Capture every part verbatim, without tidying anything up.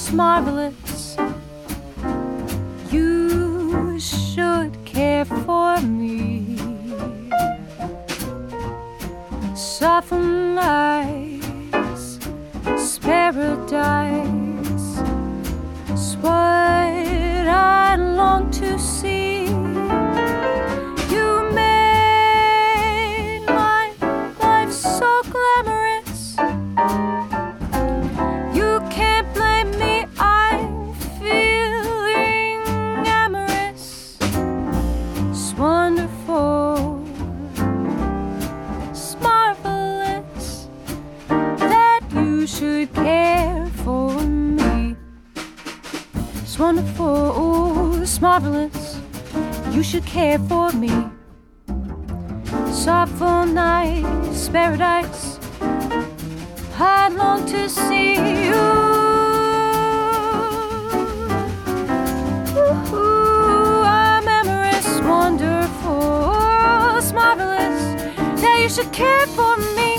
it's marvelous. You should care for me. Saffron lights, paradise, it's what I long to see. You made my life so glamorous. You can't blame me, I'm feeling amorous. It's wonderful, it's marvelous that you should care for me. It's wonderful, it's marvelous, you should care for me. Softful nights, paradise, I long to see you. Ooh, I'm amorous, wonderful, it's marvelous that you should care for me.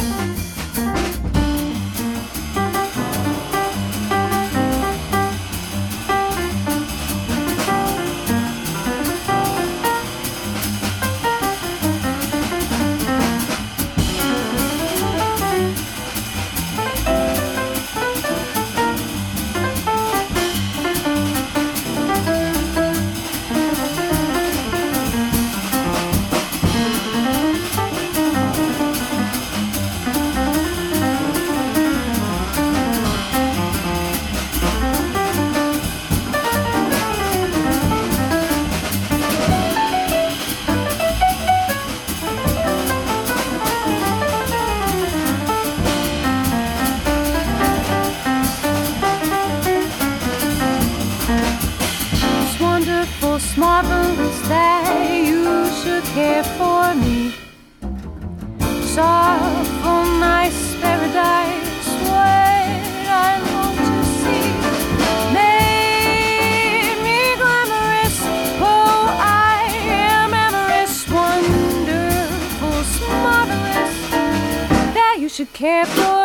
It's marvelous that you should care for me. Softful, nice paradise, what I long to see. Made me glamorous, oh, I am amorous. Wonderful, it's marvelous that you should care for